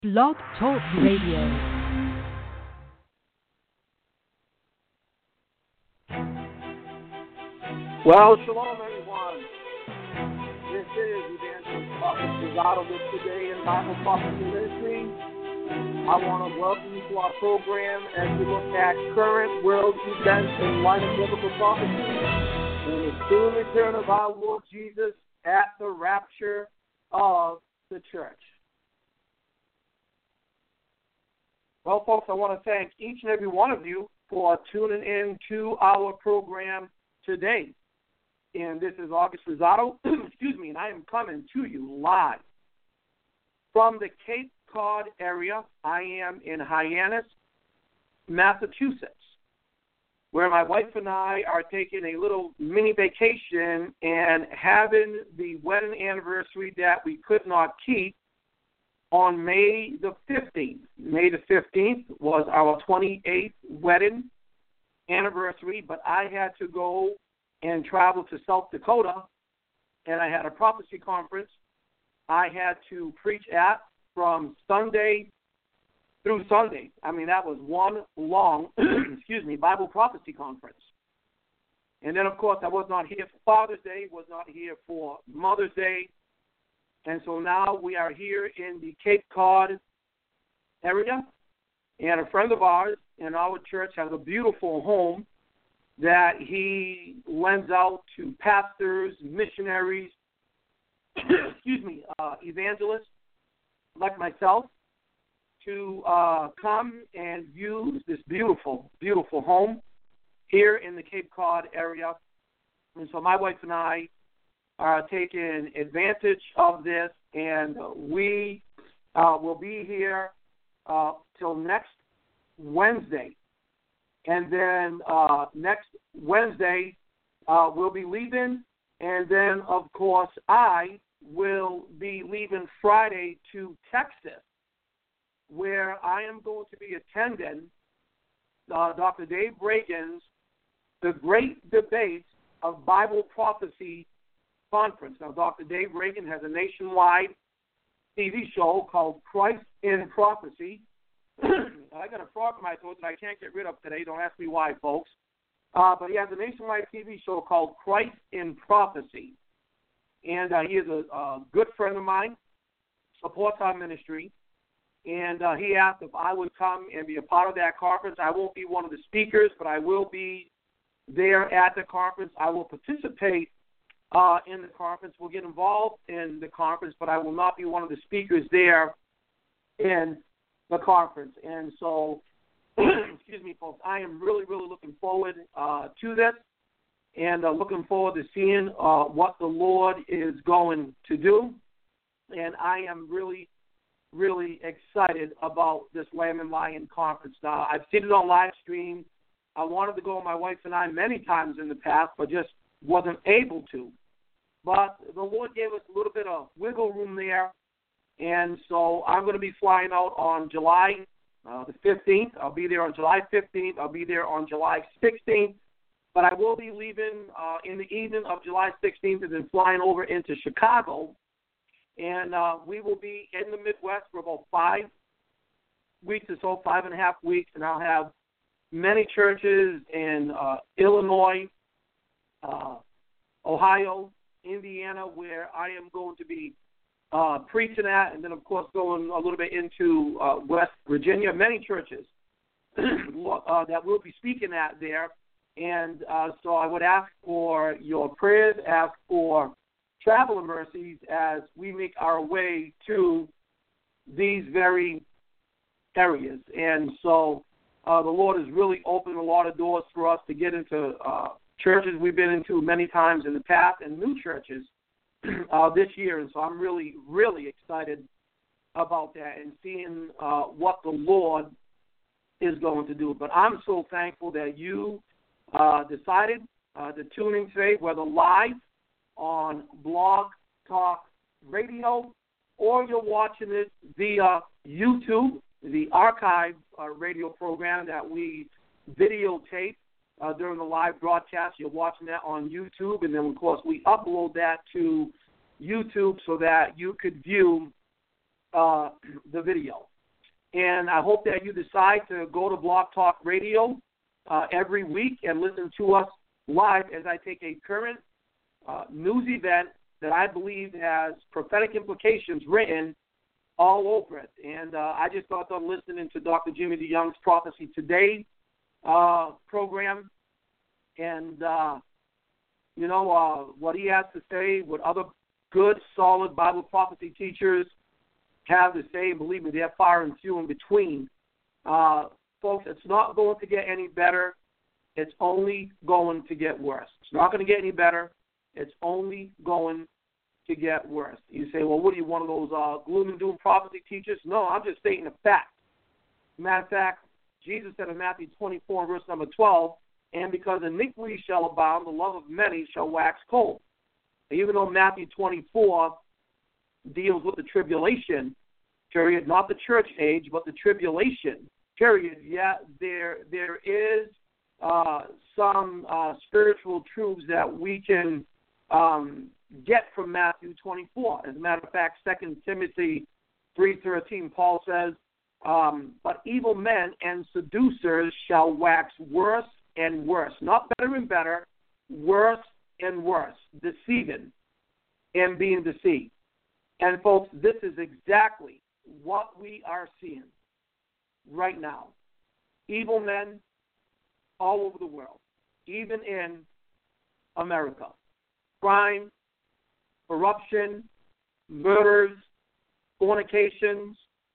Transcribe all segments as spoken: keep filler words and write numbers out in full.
Blog Talk Radio. Well, shalom, everyone. This is Evangelist Prophet Rosado with Today in Bible Prophecy Ministry. I want to welcome you to our program as we look at current world events in light of biblical prophecy and the soon return of our Lord Jesus at the rapture of the church. Well, folks, I want to thank each and every one of you for tuning in to our program today. And this is August Rosado, excuse me, and I am coming to you live from the Cape Cod area. I am in Hyannis, Massachusetts, where my wife and I are taking a little mini vacation and having the wedding anniversary that we could not keep on May the fifteenth. May the fifteenth was our twenty-eighth wedding anniversary, but I had to go and travel to South Dakota, and I had a prophecy conference I had to preach at from Sunday through Sunday. I mean, that was one long, excuse me, Bible prophecy conference. And then, of course, I was not here for Father's Day, was not here for Mother's Day, and so now we are here in the Cape Cod area, and a friend of ours in our church has a beautiful home that he lends out to pastors, missionaries, excuse me, uh, evangelists like myself to uh, come and use this beautiful, beautiful home here in the Cape Cod area. And so my wife and I are taking advantage of this, and we uh, will be here uh, till next Wednesday. And then uh, next Wednesday, uh, we'll be leaving. And then, of course, I will be leaving Friday to Texas, where I am going to be attending uh, Doctor Dave Reagan's The Great Debate of Bible Prophecy Conference. Now, Doctor Dave Reagan has a nationwide T V show called Christ in Prophecy. I got a frog in my throat that I can't get rid of today. Don't ask me why, folks. Uh, but he has a nationwide T V show called Christ in Prophecy. And uh, he is a, a good friend of mine, supports our ministry. And uh, he asked if I would come and be a part of that conference. I won't be one of the speakers, but I will be there at the conference. I will participate uh, in the conference. We'll get involved in the conference, but I will not be one of the speakers there in the conference. And so, excuse me, folks, I am really, really looking forward uh, to this and uh, looking forward to seeing uh, what the Lord is going to do. And I am really, really excited about this Lamb and Lion conference. Now, I've seen it on live stream. I wanted to go with my wife and I many times in the past, but just wasn't able to. But the Lord gave us a little bit of wiggle room there. And so I'm going to be flying out on July uh, the fifteenth. I'll be there on July fifteenth. I'll be there on July sixteenth. But I will be leaving uh, in the evening of July sixteenth and then flying over into Chicago. And uh, we will be in the Midwest for about five weeks or so, five and a half weeks. And I'll have many churches in uh, Illinois, uh, Ohio, Indiana, where I am going to be Uh, preaching at, and then, of course, going a little bit into uh, West Virginia, many churches uh, that will be speaking at there. And uh, so I would ask for your prayers, ask for travel mercies as we make our way to these very areas. And so uh, the Lord has really opened a lot of doors for us to get into uh, churches we've been into many times in the past and new churches Uh, this year, and so I'm really, really excited about that and seeing uh, what the Lord is going to do. But I'm so thankful that you uh, decided uh, to tune in today, whether live on Blog Talk Radio or you're watching it via YouTube, the archive uh, radio program that we videotape uh, during the live broadcast. You're watching that on YouTube, and then, of course, we upload that to YouTube so that you could view uh, the video. And I hope that you decide to go to Blog Talk Radio uh, every week and listen to us live as I take a current uh, news event that I believe has prophetic implications written all over it. And uh, I just got done listening to Doctor Jimmy DeYoung's Prophecy Today uh, program. And, uh, you know, uh, what he has to say, what other good, solid Bible prophecy teachers have to say, believe me, they're far and few in between. Uh, folks, it's not going to get any better. It's only going to get worse. It's not going to get any better. It's only going to get worse. You say, well, what are you, one of those uh, gloom and doom prophecy teachers? No, I'm just stating a fact. Matter of fact, Jesus said in Matthew twenty-four, verse number twelve, and because iniquity shall abound, the love of many shall wax cold. Even though Matthew twenty-four deals with the tribulation period, not the church age, but the tribulation period, yeah, there there is uh, some uh, spiritual truths that we can um, get from Matthew twenty-four. As a matter of fact, Second Timothy three thirteen, Paul says, um, but evil men and seducers shall wax worse and worse, not better and better, worse and worse, deceiving and being deceived. And, folks, this is exactly what we are seeing right now. Evil men all over the world, even in America. Crime, corruption, murders, fornications.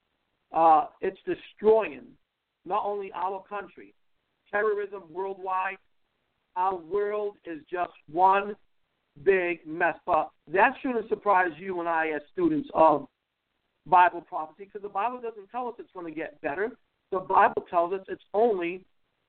Uh, it's destroying not only our country, terrorism worldwide. Our world is just one big mess. But that shouldn't surprise you and I as students of Bible prophecy, because the Bible doesn't tell us it's going to get better. The Bible tells us it's only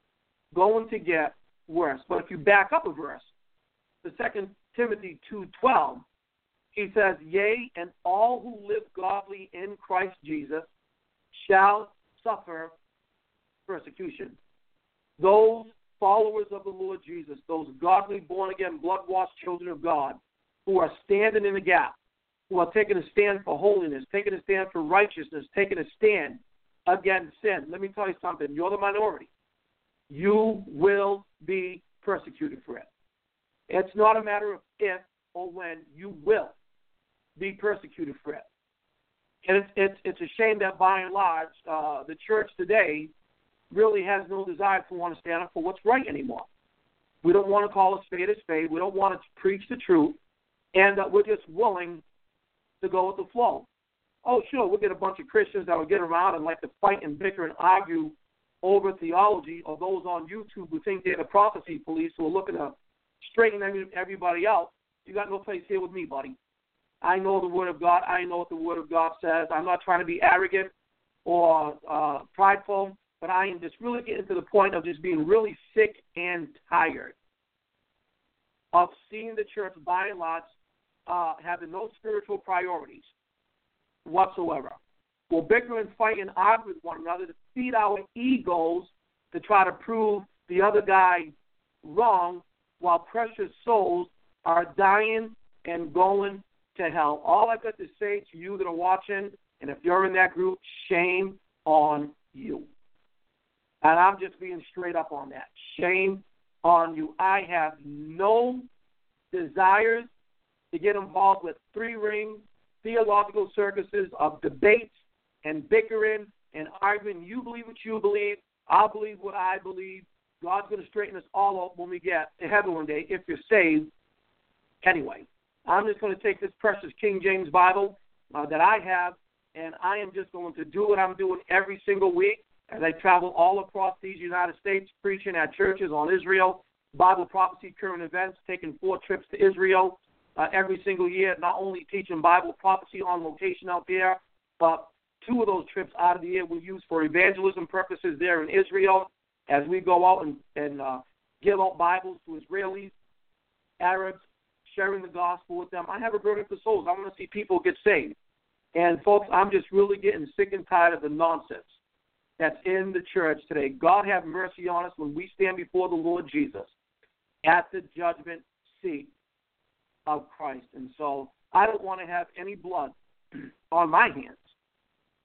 going to get worse. But if you back up a verse, the Second Timothy two twelve, he says, yea, and all who live godly in Christ Jesus shall suffer persecution. Those followers of the Lord Jesus, those godly, born-again, blood-washed children of God who are standing in the gap, who are taking a stand for holiness, taking a stand for righteousness, taking a stand against sin. Let me tell you something. You're the minority. You will be persecuted for it. It's not a matter of if or when. You will be persecuted for it. And it's, it's, it's a shame that, by and large, uh, the church today really has no desire to want to stand up for what's right anymore. We don't want to call a spade a spade. We don't want to preach the truth. And uh, we're just willing to go with the flow. Oh, sure, we'll get a bunch of Christians that will get around and like to fight and bicker and argue over theology, or those on YouTube who think they're the prophecy police who are looking to straighten everybody out. You got no place here with me, buddy. I know the Word of God. I know what the Word of God says. I'm not trying to be arrogant or uh, prideful, but I am just really getting to the point of just being really sick and tired of seeing the church, by and large, uh, having no spiritual priorities whatsoever. We'll bicker and fight and argue with one another to feed our egos to try to prove the other guy wrong, while precious souls are dying and going to hell. All I've got to say to you that are watching, and if you're in that group, shame on you. And I'm just being straight up on that. Shame on you. I have no desires to get involved with three-ring theological circuses of debates and bickering and arguing. You believe what you believe. I believe what I believe. God's going to straighten us all up when we get to heaven one day, if you're saved. Anyway, I'm just going to take this precious King James Bible uh, that I have, and I am just going to do what I'm doing every single week as I travel all across these United States, preaching at churches on Israel, Bible prophecy, current events, taking four trips to Israel uh, every single year, not only teaching Bible prophecy on location out there, but two of those trips out of the year we use for evangelism purposes there in Israel as we go out and, and uh, give out Bibles to Israelis, Arabs, sharing the gospel with them. I have a burden for souls. I want to see people get saved. And, folks, I'm just really getting sick and tired of the nonsense that's in the church today. God have mercy on us when we stand before the Lord Jesus at the judgment seat of Christ. And so I don't want to have any blood on my hands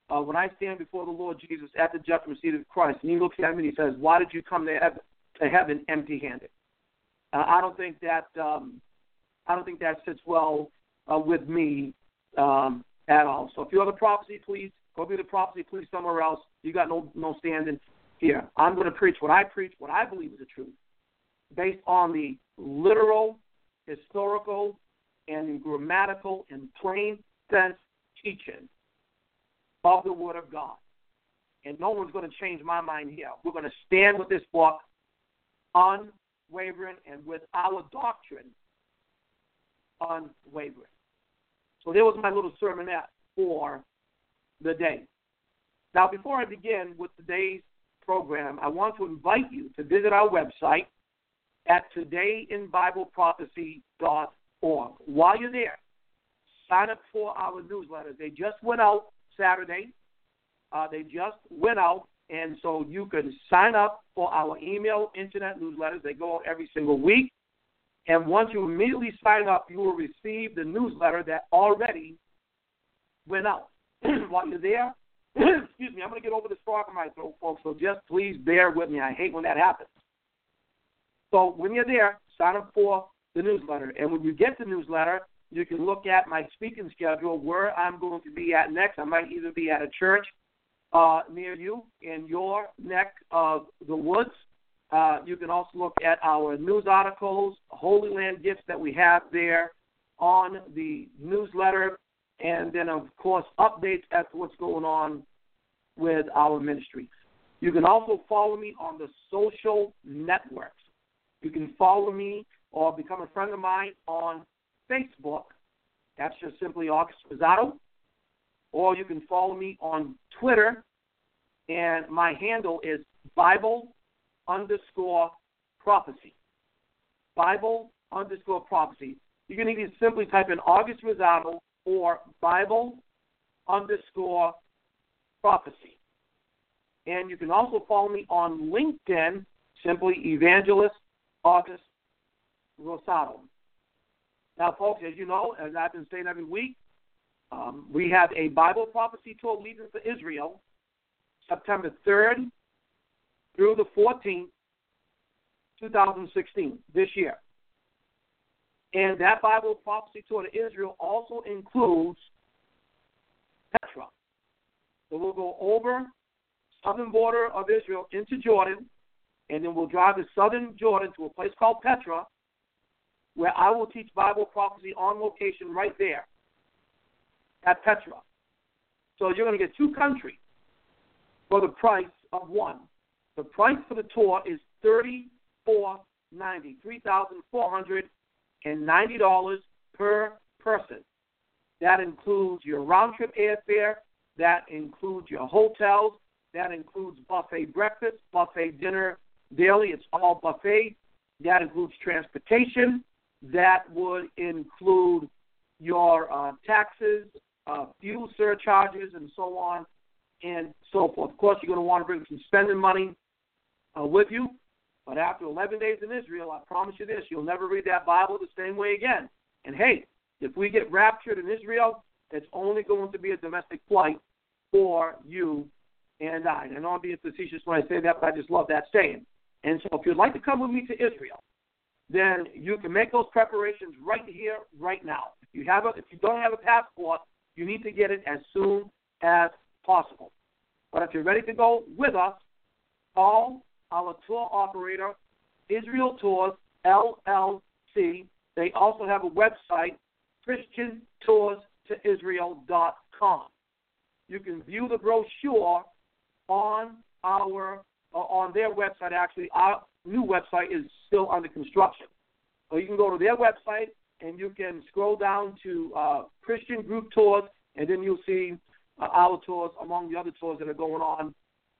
uh, when I stand before the Lord Jesus at the judgment seat of Christ, and he looks at me and he says, why did you come to heaven, to heaven empty-handed? Uh, I don't think that um, I don't think that sits well uh, with me um, at all. So if you have a prophecy, please go be the prophecy, please somewhere else. You got no no standing here. I'm going to preach what I preach, what I believe is the truth, based on the literal, historical, and grammatical and plain sense teaching of the Word of God. And no one's going to change my mind here. We're going to stand with this book unwavering and with our doctrine unwavering. So there was my little sermonette for the day. Now, before I begin with today's program, I want to invite you to visit our website at today in bible prophecy dot org. While you're there, sign up for our newsletters. They just went out Saturday. Uh, they just went out, and so you can sign up for our email internet newsletters. They go out every single week. And once you immediately sign up, you will receive the newsletter that already went out. While you're there, excuse me, I'm going to get over the frog in my throat, folks, so just please bear with me. I hate when that happens. So when you're there, sign up for the newsletter. And when you get the newsletter, you can look at my speaking schedule, where I'm going to be at next. I might either be at a church uh, near you in your neck of the woods. Uh, you can also look at our news articles, Holy Land gifts that we have there on the newsletter, and then, of course, updates as to what's going on with our ministry. You can also follow me on the social networks. You can follow me or become a friend of mine on Facebook. That's just simply August Rosado. Or you can follow me on Twitter, and my handle is Bible underscore prophecy. Bible underscore prophecy. You can either simply type in August Rosado or Bible underscore prophecy. And you can also follow me on LinkedIn, simply Evangelist August Rosado. Now, folks, as you know, as I've been saying every week, um, we have a Bible prophecy tour leading for Israel, September third through the fourteenth, twenty sixteen, this year. And that Bible prophecy tour to Israel also includes Petra. So we'll go over southern border of Israel into Jordan, and then we'll drive to southern Jordan to a place called Petra, where I will teach Bible prophecy on location right there at Petra. So you're going to get two countries for the price of one. The price for the tour is thirty-four dollars and ninety cents, three thousand four hundred ninety dollars per person. That includes your round-trip airfare. That includes your hotels. That includes buffet breakfast, buffet dinner daily. It's all buffet. That includes transportation. That would include your uh, taxes, uh, fuel surcharges, and so on and so forth. Of course, you're going to want to bring some spending money uh, with you. But after eleven days in Israel, I promise you this, you'll never read that Bible the same way again. And, hey, if we get raptured in Israel, it's only going to be a domestic flight for you and I. And I know I'm being facetious when I say that, but I just love that saying. And so if you'd like to come with me to Israel, then you can make those preparations right here, right now. If you have a, if you don't have a passport, you need to get it as soon as possible. But if you're ready to go with us, call our tour operator, Israel Tours, L L C. They also have a website, Christian Tours to Israel dot com. You can view the brochure on our uh, on their website. Actually, our new website is still under construction. So you can go to their website and you can scroll down to uh, Christian Group Tours, and then you'll see uh, our tours among the other tours that are going on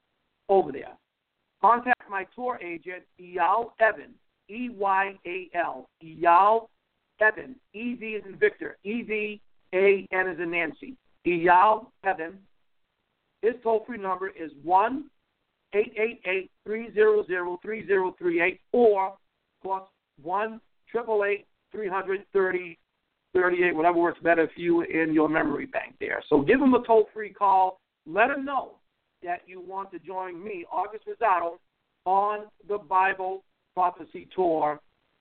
over there. Contact my tour agent, Eyal Evan, E Y A L, Eyal Evan, E V as in Victor, E V A N as in Nancy, Eyal Evan. His toll-free number is one eight eight eight, three zero zero, three zero three eight, or, of course, one eight eight eight, three hundred, thirty, thirty-eight, whatever works better for you in your memory bank there. So give him a toll-free call. let them know that you want to join me, August Rosado, on the Bible Prophecy Tour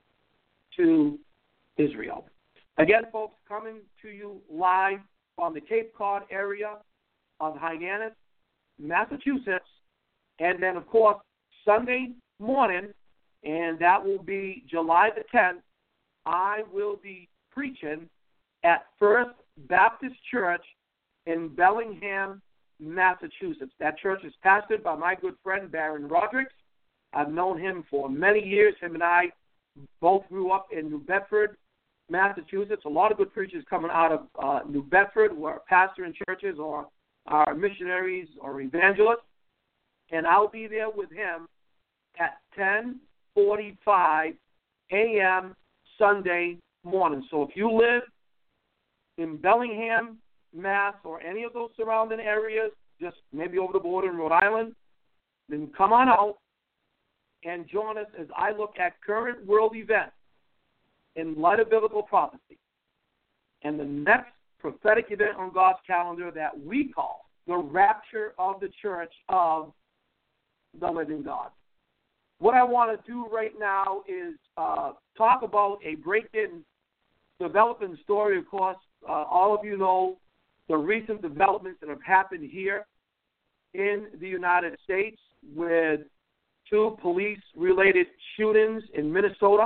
to Israel. Again, folks, coming to you live from the Cape Cod area of Hyannis, Massachusetts, and then, of course, Sunday morning, and that will be July the tenth, I will be preaching at First Baptist Church in Bellingham, Massachusetts. That church is pastored by my good friend Baron Rodrigues. I've known him for many years. Him and I both grew up in New Bedford, Massachusetts. A lot of good preachers coming out of uh, New Bedford who are pastoring churches or are missionaries or evangelists. And I'll be there with him at ten forty-five a.m. Sunday morning. So if you live in Bellingham, Mass, or any of those surrounding areas, just maybe over the border in Rhode Island, then come on out and join us as I look at current world events in light of biblical prophecy. And the next prophetic event on God's calendar that we call the rapture of the church of the living God. What I want to do right now is uh, talk about a breaking developing story. Of course, uh, all of you know the recent developments that have happened here in the United States with two police-related shootings in Minnesota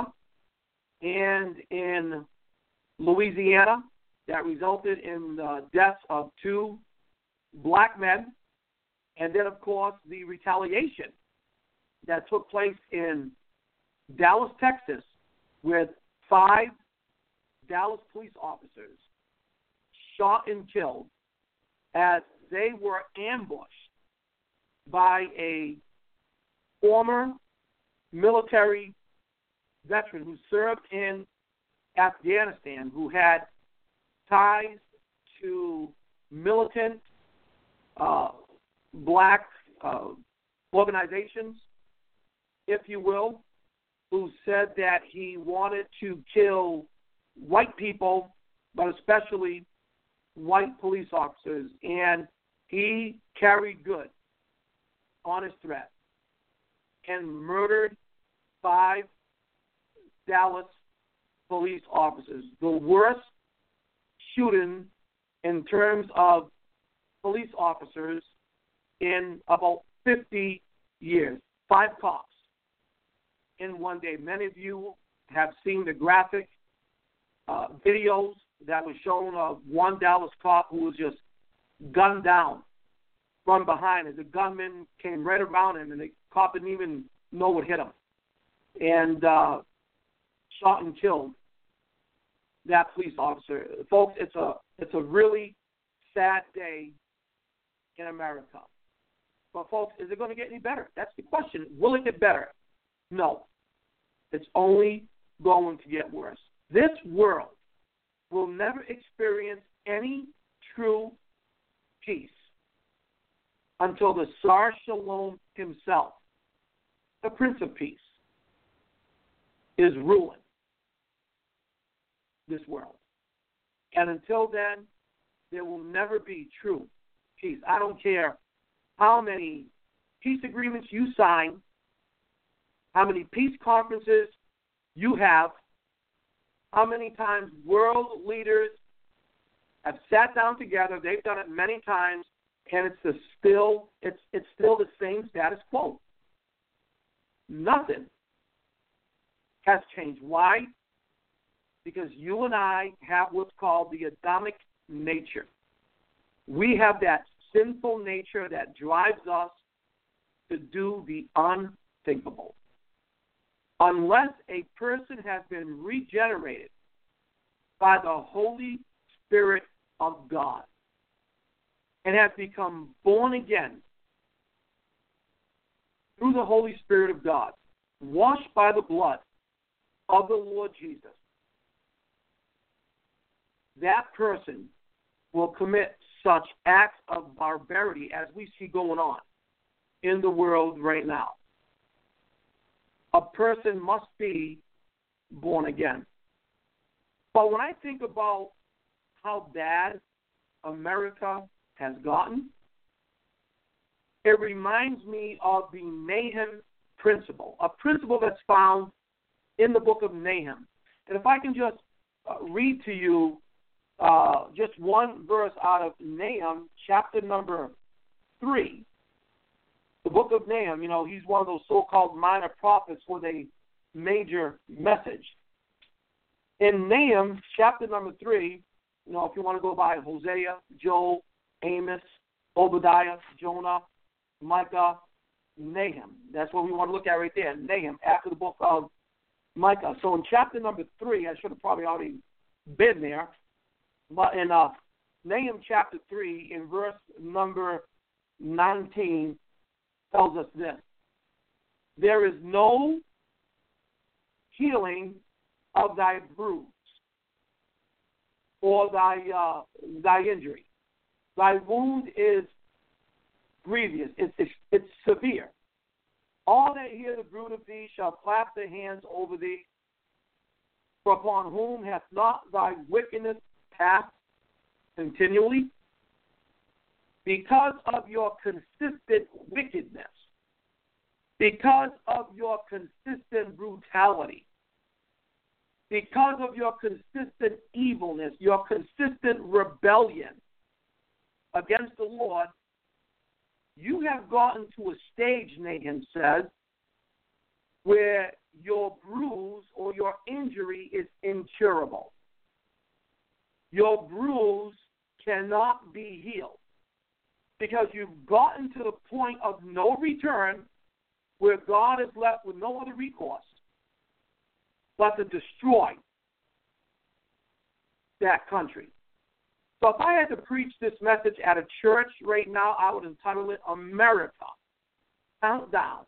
and in Louisiana that resulted in the deaths of two black men, and then, of course, the retaliation that took place in Dallas, Texas, with five Dallas police officers shot and killed as they were ambushed by a former military veteran who served in Afghanistan, who had ties to militant uh, black uh, organizations, if you will, who said that he wanted to kill white people, but especially white police officers, and he carried good on his threat and murdered five Dallas police officers. The worst shooting in terms of police officers in about fifty years. Five cops in one day. Many of you have seen the graphic uh, videos that was shown of one Dallas cop who was just gunned down from behind as the gunman came right around him, and the cop didn't even know what hit him, and uh, shot and killed that police officer. Folks, it's a it's a really sad day in America. But folks, is it going to get any better? That's the question. Will it get better? No. It's only going to get worse. This world will never experience any true peace until the Sar Shalom himself, the Prince of Peace, is ruling this world. And until then, there will never be true peace. I don't care how many peace agreements you sign, how many peace conferences you have, how many times world leaders have sat down together. They've done it many times, and it's the still it's it's still the same status quo. Nothing has changed. Why? Because you and I have what's called the Adamic nature. We have that sinful nature that drives us to do the unthinkable. Unless a person has been regenerated by the Holy Spirit of God and has become born again through the Holy Spirit of God, washed by the blood of the Lord Jesus, that person will commit such acts of barbarity as we see going on in the world right now. A person must be born again. But when I think about how bad America has gotten, it reminds me of the Nahum principle, a principle that's found in the book of Nahum. And if I can just uh, read to you uh, just one verse out of Nahum, chapter number three. The book of Nahum, you know, he's one of those so-called minor prophets with a major message. In Nahum, chapter number three, you know, if you want to go by Hosea, Joel, Amos, Obadiah, Jonah, Micah, Nahum. That's what we want to look at right there, Nahum, after the book of Micah. So in chapter number three, I should have probably already been there, but in uh, Nahum chapter three, in verse number nineteen, tells us this: there is no healing of thy bruise or thy uh, thy injury. Thy wound is grievous; it's, it's it's severe. All that hear the bruit of thee shall clap their hands over thee. For upon whom hath not thy wickedness passed continually? Because of your consistent wickedness, because of your consistent brutality, because of your consistent evilness, your consistent rebellion against the Lord, you have gotten to a stage, Nahum says, where your bruise or your injury is incurable. Your bruise cannot be healed because you've gotten to the point of no return where God is left with no other recourse but to destroy that country. So if I had to preach this message at a church right now, I would entitle it America Countdown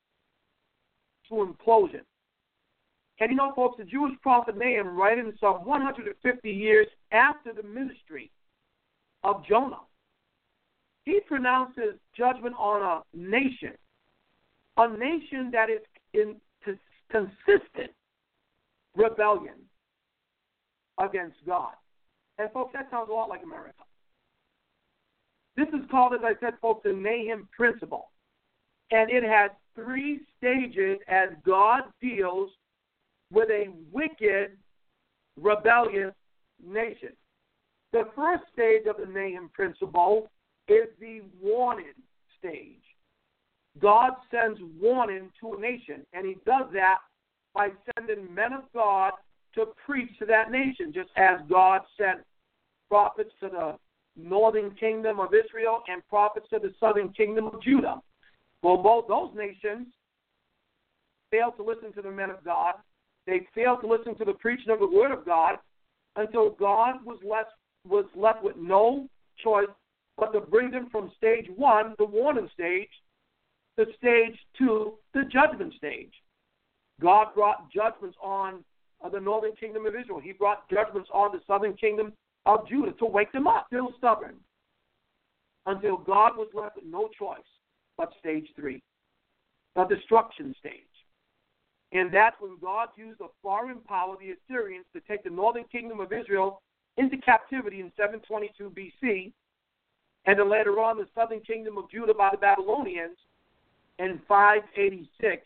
to Implosion. And you know, folks, the Jewish prophet Nahum, writing some one hundred fifty years after the ministry of Jonah, he pronounces judgment on a nation, a nation that is in consistent rebellion against God. And, folks, that sounds a lot like America. This is called, as I said, folks, the Nahum principle. And it has three stages as God deals with a wicked, rebellious nation. The first stage of the Nahum principle is the warning stage. God sends warning to a nation, and he does that by sending men of God to preach to that nation, just as God sent prophets to the northern kingdom of Israel and prophets to the southern kingdom of Judah. Well, both those nations failed to listen to the men of God. They failed to listen to the preaching of the word of God until God was left, was left with no choice but to bring them from stage one, the warning stage, to stage two, the judgment stage. God brought judgments on uh, the northern kingdom of Israel. He brought judgments on the southern kingdom of Judah to wake them up, still stubborn, until God was left with no choice but stage three, the destruction stage. And that's when God used a foreign power, the Assyrians, to take the northern kingdom of Israel into captivity in seven twenty-two B C, and then later on the southern kingdom of Judah by the Babylonians in five eighty-six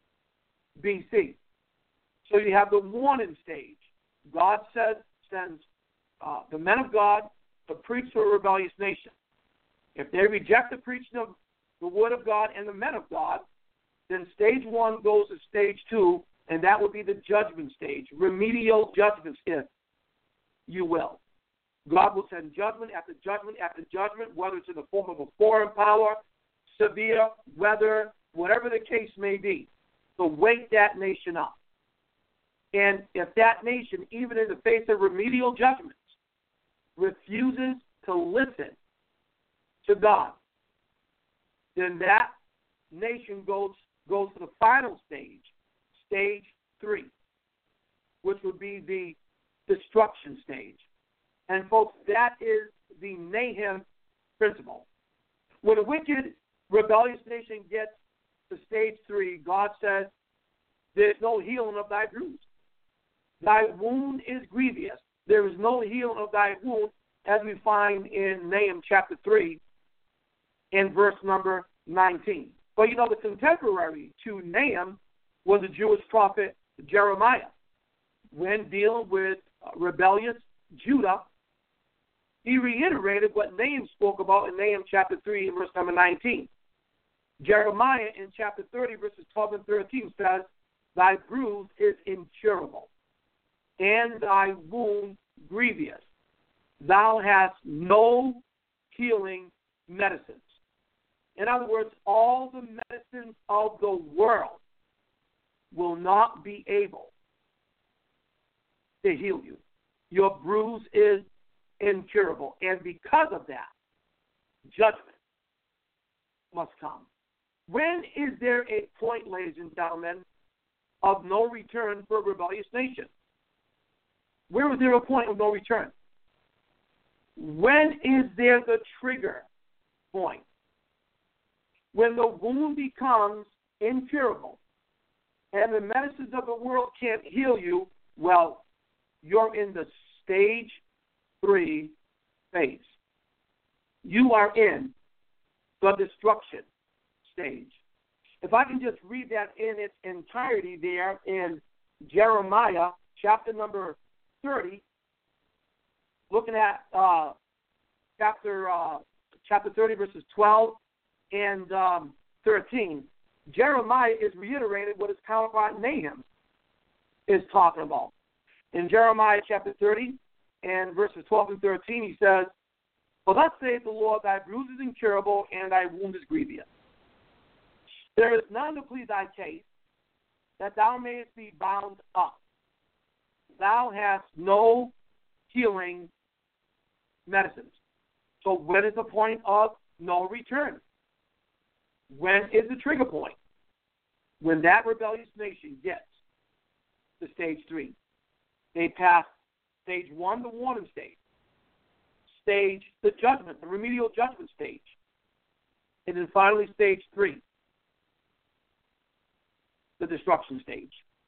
B C. So you have the warning stage. God says, sends uh, the men of God to preach to a rebellious nation. If they reject the preaching of the word of God and the men of God, then stage one goes to stage two, and that would be the judgment stage, remedial judgments, if you will. God will send judgment after judgment after judgment, whether it's in the form of a foreign power, severe weather, whatever the case may be, to wake that nation up. And if that nation, even in the face of remedial judgments, refuses to listen to God, then that nation goes goes to the final stage, stage three, which would be the destruction stage. And, folks, that is the Nahum principle. When a wicked, rebellious nation gets to stage three, God says, there's no healing of thy bruise. Thy wound is grievous. There is no healing of thy wound, as we find in Nahum chapter three, in verse number nineteen. But you know, the contemporary to Nahum was the Jewish prophet Jeremiah. When dealing with rebellious Judah, he reiterated what Nahum spoke about in Nahum chapter three, verse number nineteen. Jeremiah in chapter thirty, verses twelve and thirteen says, thy bruise is incurable, and thy wound grievous. Thou hast no healing medicines. In other words, all the medicines of the world will not be able to heal you. Your bruise is incurable. And because of that, judgment must come. When is there a point, ladies and gentlemen, of no return for a rebellious nation? Where is there a point of no return? When is there the trigger point? When the wound becomes incurable and the medicines of the world can't heal you, well, you're in the stage three phase. You are in the destruction stage. If I can just read that in its entirety there in Jeremiah chapter number thirty, looking at uh, chapter uh, chapter thirty, verses twelve and um, thirteen, Jeremiah is reiterating what his counterpart Nahum is talking about. In Jeremiah chapter thirty and verses twelve and thirteen, he says, for thus saith the Lord, thy bruise is incurable, and thy wound is grievous. There is none to plead thy case, that thou mayest be bound up. Thou hast no healing medicines. So when is the point of no return? When is the trigger point? When that rebellious nation gets to stage three. They pass stage one, the warning stage. Stage, the judgment, the remedial judgment stage. And then finally stage three, the destruction stage.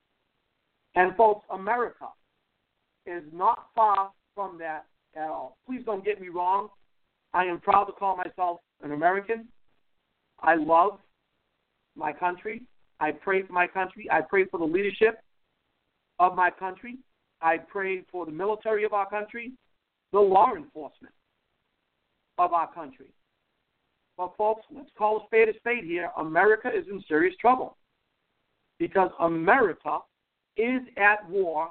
And folks, America is not far from that at all. Please don't get me wrong. I am proud to call myself an American. I love my country. I pray for my country. I pray for the leadership of my country. I pray for the military of our country, the law enforcement of our country. But folks, let's call a spade a spade here. America is in serious trouble because America is at war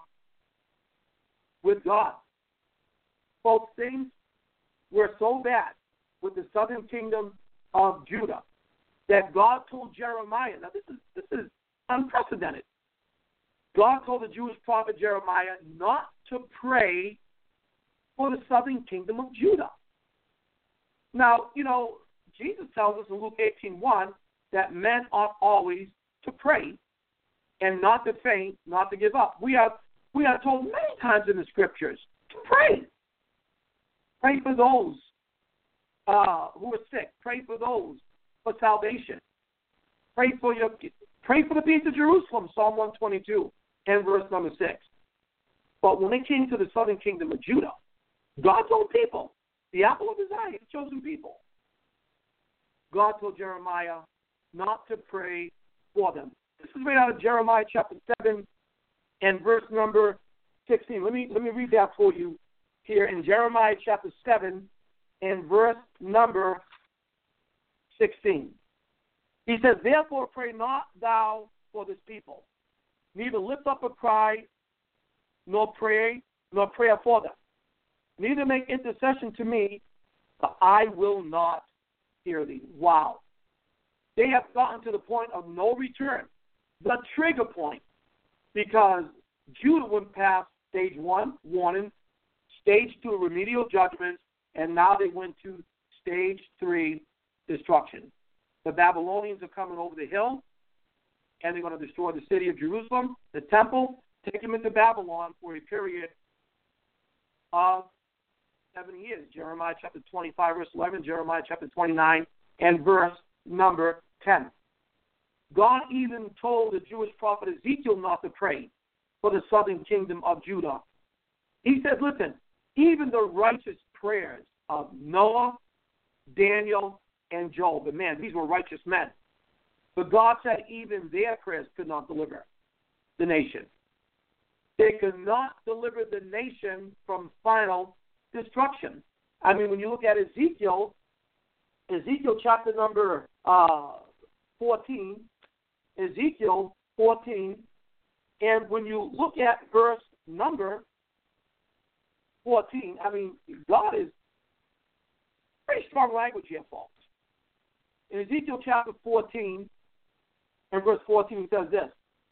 with God. Folks, things were so bad with the southern kingdom of Judah that God told Jeremiah, now this is this is unprecedented. God told the Jewish prophet Jeremiah not to pray for the southern kingdom of Judah. Now, you know, Jesus tells us in Luke eighteen one that men ought always to pray and not to faint, not to give up. We are, we are told many times in the scriptures to pray. Pray for those uh, who are sick. Pray for those for salvation. Pray for your, pray for the peace of Jerusalem, Psalm one twenty-two and verse number six. But when it came to the southern kingdom of Judah, God's own people, the apple of his eye, his chosen people, God told Jeremiah not to pray for them. This is right out of Jeremiah chapter seven and verse number sixteen. Let me let me read that for you here in Jeremiah chapter seven and verse number sixteen. He says, therefore pray not thou for this people, neither lift up a cry, nor pray, nor prayer for them. Neither make intercession to me, for I will not hear thee. Wow. They have gotten to the point of no return, the trigger point, because Judah went past stage one, warning, stage two, remedial judgments, and now they went to stage three, destruction. The Babylonians are coming over the hill, and they're going to destroy the city of Jerusalem, the temple, take them into Babylon for a period of seven years. Jeremiah chapter twenty-five, verse eleven, Jeremiah chapter twenty-nine, and verse number ten. God even told the Jewish prophet Ezekiel not to pray for the southern kingdom of Judah. He said, listen, even the righteous prayers of Noah, Daniel, and Job. And man, these were righteous men. But God said even their prayers could not deliver the nation. They could not deliver the nation from final destruction. I mean, when you look at Ezekiel, Ezekiel chapter number uh, fourteen, Ezekiel fourteen, and when you look at verse number fourteen, I mean, God is pretty strong language here, folks. In Ezekiel chapter fourteen and verse fourteen, it says this: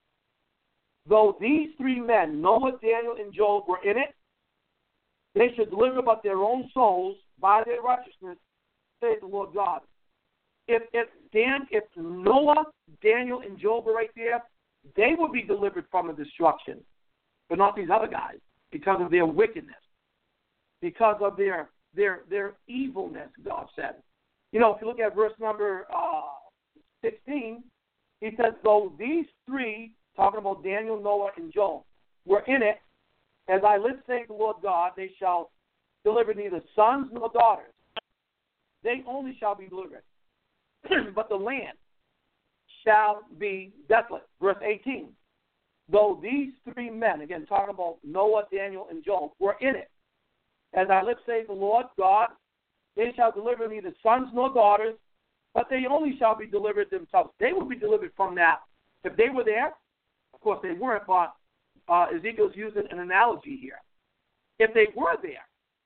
though these three men, Noah, Daniel, and Job, were in it, they should deliver but their own souls by their righteousness, says the Lord God. If if Dan, if Noah, Daniel, and Job were right there, they would be delivered from the destruction, but not these other guys because of their wickedness, because of their their their evilness. God said, you know, if you look at verse number uh, sixteen, he says, though these three, talking about Daniel, Noah, and Job, were in it, as I live, saith the Lord God, they shall deliver neither sons nor daughters. They only shall be delivered. But the land shall be desolate. Verse eighteen. Though these three men, again talking about Noah, Daniel, and Job, were in it, as I live, saith the Lord God, they shall deliver neither sons nor daughters, but they only shall be delivered themselves. They will be delivered from that. If they were there, of course they weren't, but uh, Ezekiel's using an analogy here. If they were there,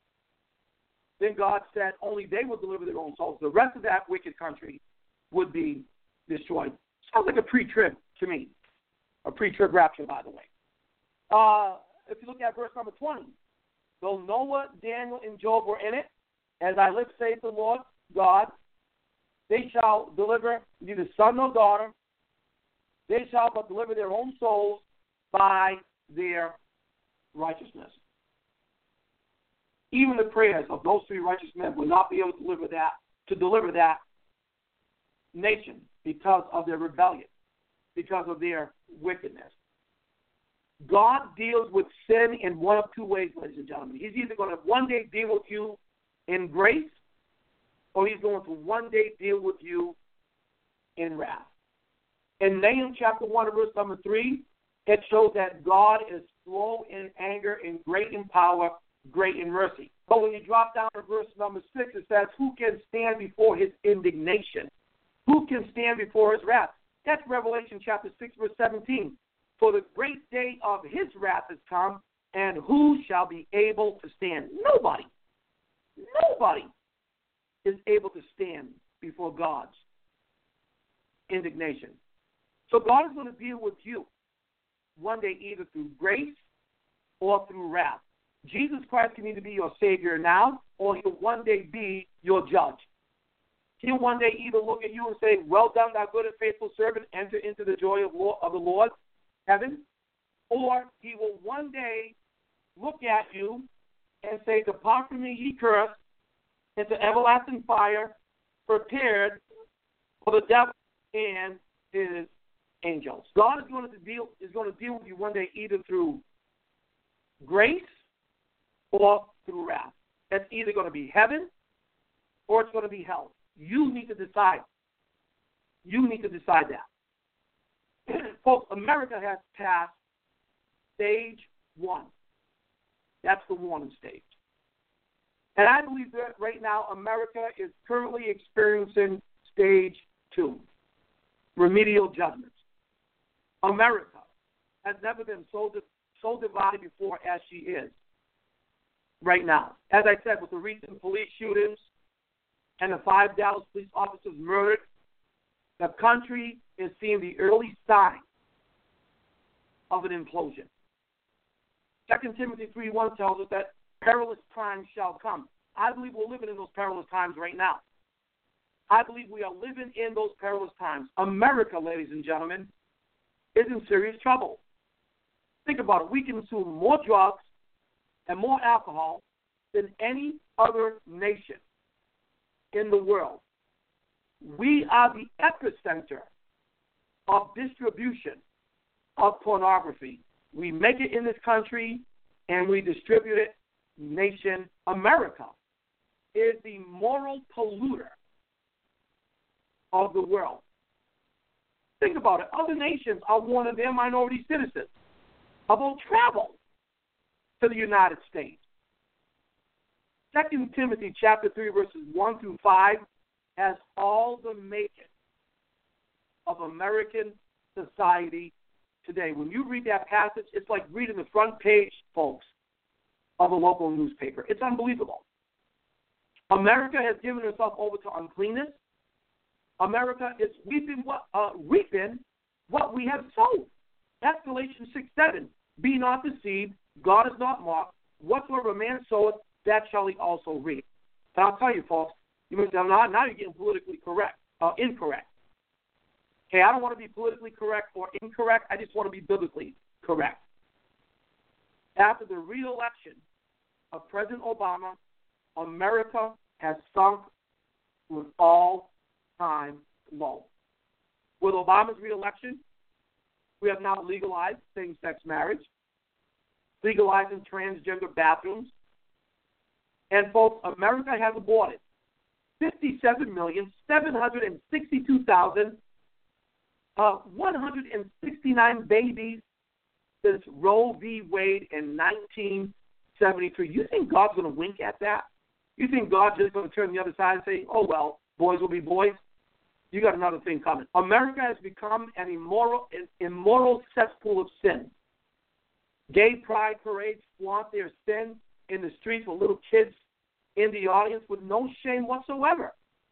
then God said only they will deliver their own souls. The rest of that wicked country would be destroyed. Sounds like a pre-trib to me. A pre-trib rapture, by the way. Uh, if you look at verse number twenty, though Noah, Daniel, and Job were in it, as I live, saith the Lord God, they shall deliver neither son nor daughter. They shall but deliver their own souls by their righteousness. Even the prayers of those three righteous men will not be able to deliver that, to deliver that nation because of their rebellion, because of their wickedness. God deals with sin in one of two ways, ladies and gentlemen. He's either going to one day deal with you in grace, or he's going to one day deal with you in wrath. In Nahum chapter one, verse number three, it shows that God is slow in anger and great in power, great in mercy. But when you drop down to verse number six, it says, who can stand before his indignation? Who can stand before his wrath? That's Revelation chapter six, verse seventeen. For the great day of his wrath has come, and who shall be able to stand? Nobody. Nobody is able to stand before God's indignation. So God is going to deal with you one day either through grace or through wrath. Jesus Christ can either be your Savior now, or he'll one day be your judge. He'll one day either look at you and say, well done, thou good and faithful servant, enter into the joy of, Lord, of the Lord, heaven. Or he will one day look at you and say, depart from me, ye cursed, into everlasting fire, prepared for the devil and his angels. God is going to deal is going to deal with you one day either through grace or through wrath. It's either going to be heaven or it's going to be hell. You need to decide. You need to decide that. Folks, America has passed stage one. That's the warning stage. And I believe that right now America is currently experiencing stage two, remedial judgments. America has never been so, di- so divided before as she is right now. As I said, with the recent police shootings and the five Dallas police officers murdered, the country is seeing the early signs of an implosion. Second Timothy three one tells us that perilous times shall come. I believe we're living in those perilous times right now. I believe we are living in those perilous times. America, ladies and gentlemen, is in serious trouble. Think about it. We consume more drugs and more alcohol than any other nation in the world. We are the epicenter of distribution of pornography. We make it in this country and we distribute it nation. America is the moral polluter of the world. Think about it. Other nations are warning their minority citizens about travel to the United States. Second Timothy chapter three, verses one through five has all the makings of American society today. When you read that passage, it's like reading the front page, folks, of a local newspaper. It's unbelievable. America has given herself over to uncleanness. America is reaping what, uh, reaping what we have sown. That's Galatians six seven. Be not deceived, God is not mocked. Whatsoever a man soweth, that shall he also reap. And I'll tell you, folks, you may say, now, now you're getting politically correct, uh, incorrect. Okay, I don't want to be politically correct or incorrect. I just want to be biblically correct. After the re-election of President Obama, America has sunk to an all-time low. With Obama's re-election, we have now legalized same-sex marriage, legalizing transgender bathrooms, and folks, America has aborted fifty-seven million, seven hundred sixty-two thousand, uh, one hundred sixty-nine babies since Roe v. Wade in nineteen seventy-three. You think God's going to wink at that? You think God's just going to turn the other side and say, oh, well, boys will be boys? You got another thing coming. America has become an immoral, an immoral cesspool of sin. Gay pride parades flaunt their sin in the streets with little kids in the audience with no shame whatsoever.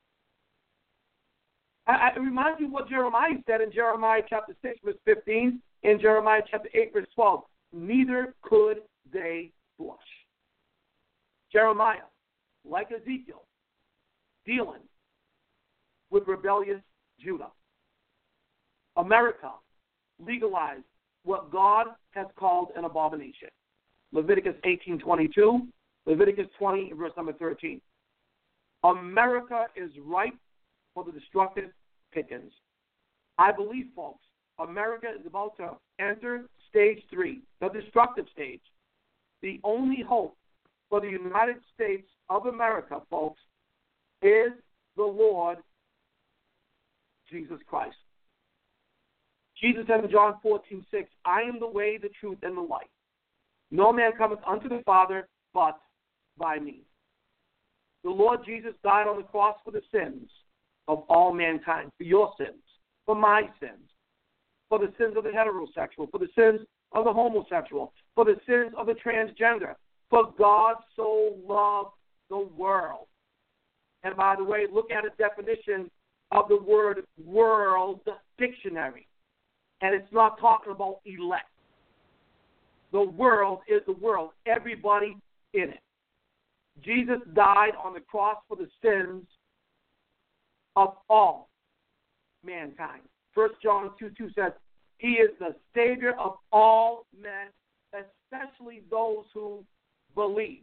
I, I remind you what Jeremiah said in Jeremiah chapter six, verse fifteen, in Jeremiah chapter eight, verse twelve. Neither could they blush. Jeremiah, like Ezekiel, dealing with rebellious Judah. America legalized what God has called an abomination. Leviticus eighteen twenty-two, Leviticus twenty, verse number thirteen. America is ripe for the destructive pickings. I believe, folks, America is about to enter stage three, the destructive stage. The only hope for the United States of America, folks, is the Lord Jesus Christ. Jesus said in John fourteen six, I am the way, the truth, and the life. No man cometh unto the Father but by me. The Lord Jesus died on the cross for the sins of all mankind, for your sins, for my sins, for the sins of the heterosexual, for the sins of the homosexual, for the sins of the transgender. For God so loved the world. And by the way, look at a definition of the word world dictionary. And it's not talking about elect. The world is the world, everybody in it. Jesus died on the cross for the sins of all mankind. First John two two says, he is the Savior of all men, especially those who believe.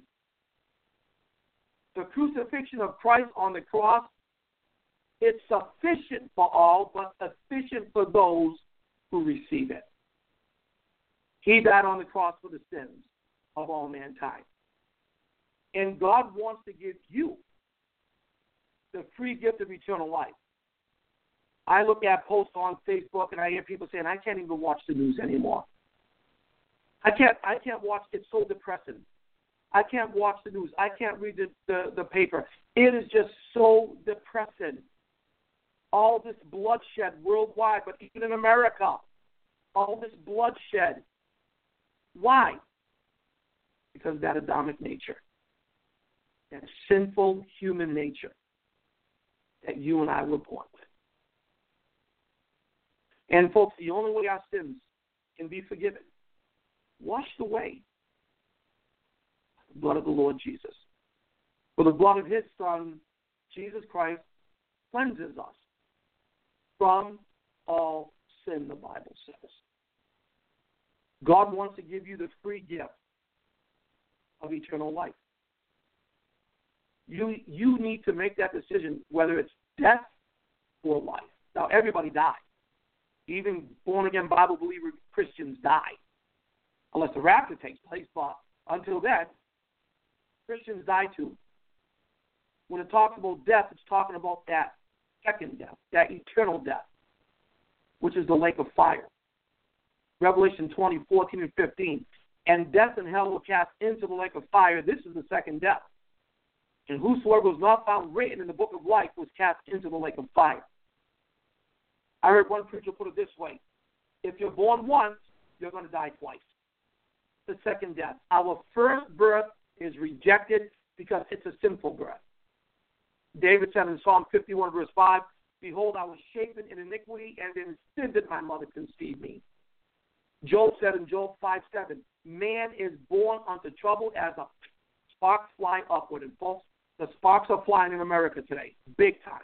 The crucifixion of Christ on the cross is sufficient for all, but sufficient for those who receive it. He died on the cross for the sins of all mankind. And God wants to give you the free gift of eternal life. I look at posts on Facebook and I hear people saying, I can't even watch the news anymore. I can't I can't watch, it's so depressing. I can't watch the news. I can't read the, the, the paper. It is just so depressing. All this bloodshed worldwide, but even in America, all this bloodshed. Why? Because of that Adamic nature, that sinful human nature that you and I were born with. And folks, the only way our sins can be forgiven, washed away, the blood of the Lord Jesus. For the blood of his Son, Jesus Christ, cleanses us from all sin, the Bible says. God wants to give you the free gift of eternal life. You, you need to make that decision, whether it's death or life. Now, everybody dies. Even born-again Bible-believer Christians die, unless the rapture takes place. But until then, Christians die too. When it talks about death, it's talking about that second death, that eternal death, which is the lake of fire. Revelation twenty, fourteen, and fifteen. And death and hell were cast into the lake of fire. This is the second death. And whosoever was not found written in the book of life was cast into the lake of fire. I heard one preacher put it this way. If you're born once, you're going to die twice. The second death. Our first birth is rejected because it's a sinful birth. David said in Psalm fifty-one, verse five, behold, I was shapen in iniquity, and in sin did my mother conceive me. Job said in Job five seven, man is born unto trouble as a sparks fly upward. And folks, the sparks are flying in America today, big time.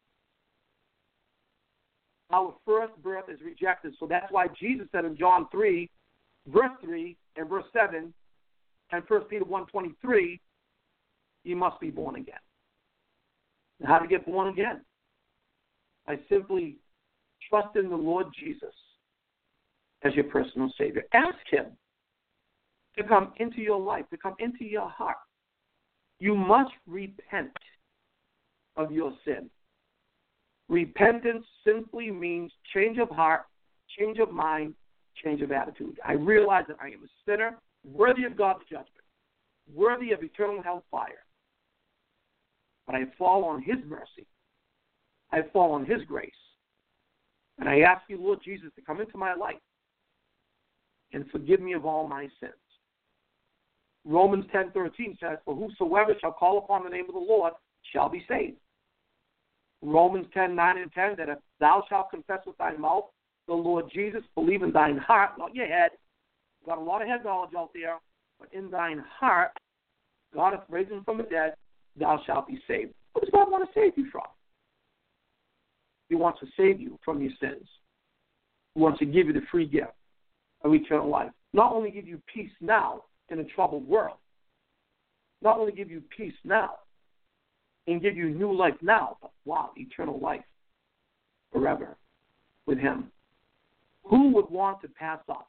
Our first birth is rejected. So that's why Jesus said in John three, verse three, and verse seven, and First Peter one twenty-three, you must be born again. And how to get born again? I simply trust in the Lord Jesus as your personal Savior. Ask Him to come into your life, to come into your heart. You must repent of your sin. Repentance simply means change of heart, change of mind, change of attitude. I realize that I am a sinner, worthy of God's judgment, worthy of eternal hellfire. But I fall on His mercy. I fall on His grace. And I ask you, Lord Jesus, to come into my life and forgive me of all my sins. Romans ten thirteen says, for whosoever shall call upon the name of the Lord shall be saved. Romans ten nine and ten, that if thou shalt confess with thy mouth the Lord Jesus, believe in thine heart, not your head. Got a lot of head knowledge out there, but in thine heart, God hath raised him from the dead, thou shalt be saved. What does God want to save you from? He wants to save you from your sins. He wants to give you the free gift of eternal life. Not only give you peace now in a troubled world, not only give you peace now and give you new life now, but wow, eternal life forever with Him. Who would want to pass up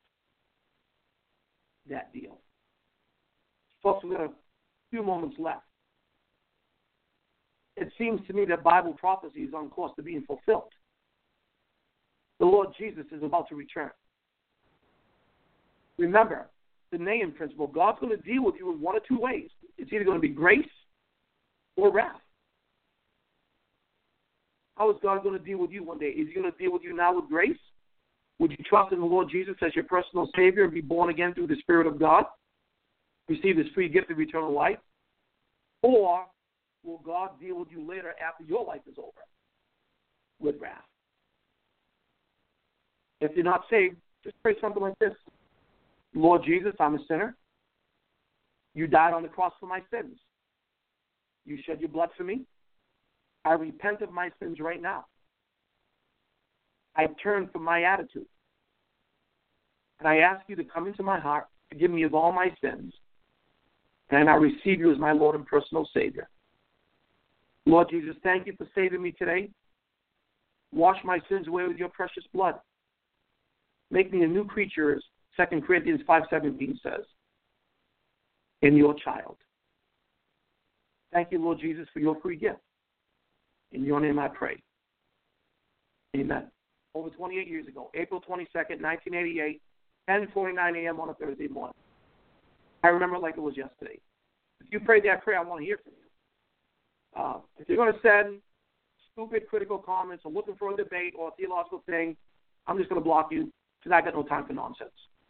that deal? Folks, we've got a few moments left. It seems to me that Bible prophecy is on course to being fulfilled. The Lord Jesus is about to return. Remember, the Nahum principle, God's going to deal with you in one or two ways. It's either going to be grace or wrath. How is God going to deal with you one day? Is He going to deal with you now with grace? Would you trust in the Lord Jesus as your personal Savior and be born again through the Spirit of God? Receive this free gift of eternal life? Or will God deal with you later after your life is over with wrath? If you're not saved, just pray something like this. Lord Jesus, I'm a sinner. You died on the cross for my sins. You shed your blood for me. I repent of my sins right now. I turn from my attitude. And I ask you to come into my heart, forgive me of all my sins, and I receive you as my Lord and personal Savior. Lord Jesus, thank you for saving me today. Wash my sins away with your precious blood. Make me a new creature, as Second Corinthians five seventeen says, in your child. Thank you, Lord Jesus, for your free gift. In your name I pray. Amen. Over twenty-eight years ago, April twenty-second, nineteen eighty-eight, ten forty-nine a.m. on a Thursday morning. I remember it like it was yesterday. If you prayed that prayer, I want to hear from you. Uh, if you're going to send stupid, critical comments or looking for a debate or a theological thing, I'm just going to block you because I got no time for nonsense.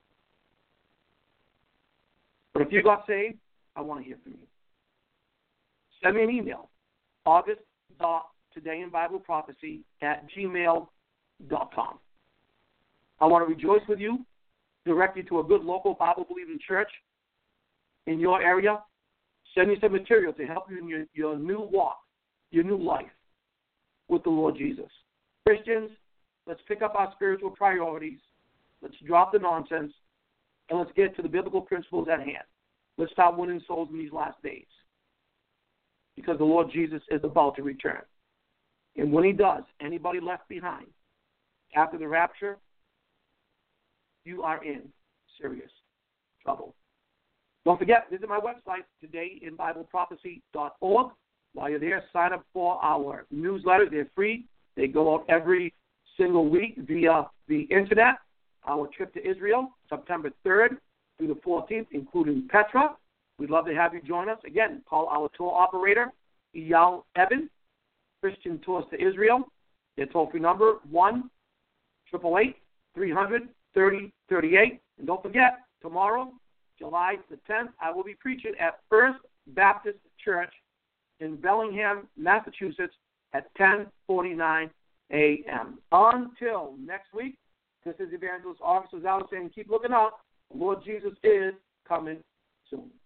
But if you got saved, I want to hear from you. Send me an email, august dot today in bible prophecy at gmail dot com. I want to rejoice with you, direct you to a good local Bible-believing church in your area. Send you some material to help you in your, your new walk, your new life with the Lord Jesus. Christians, let's pick up our spiritual priorities. Let's drop the nonsense, and let's get to the biblical principles at hand. Let's start winning souls in these last days, because the Lord Jesus is about to return. And when He does, anybody left behind after the rapture, you are in serious trouble. Don't forget, visit my website, today in bible prophecy dot org. While you're there, sign up for our newsletter. They're free. They go out every single week via the Internet. Our trip to Israel, September third through the fourteenth, including Petra. We'd love to have you join us. Again, call our tour operator, Eyal Eben, Christian Tours to Israel. Their toll-free number, one eight eight eight, three hundred, thirty thirty-eight. And don't forget, tomorrow, July the tenth, I will be preaching at First Baptist Church in Bellingham, Massachusetts at ten forty-nine a.m. Until next week, this is Evangelist August Rosado saying keep looking up. The Lord Jesus is coming soon.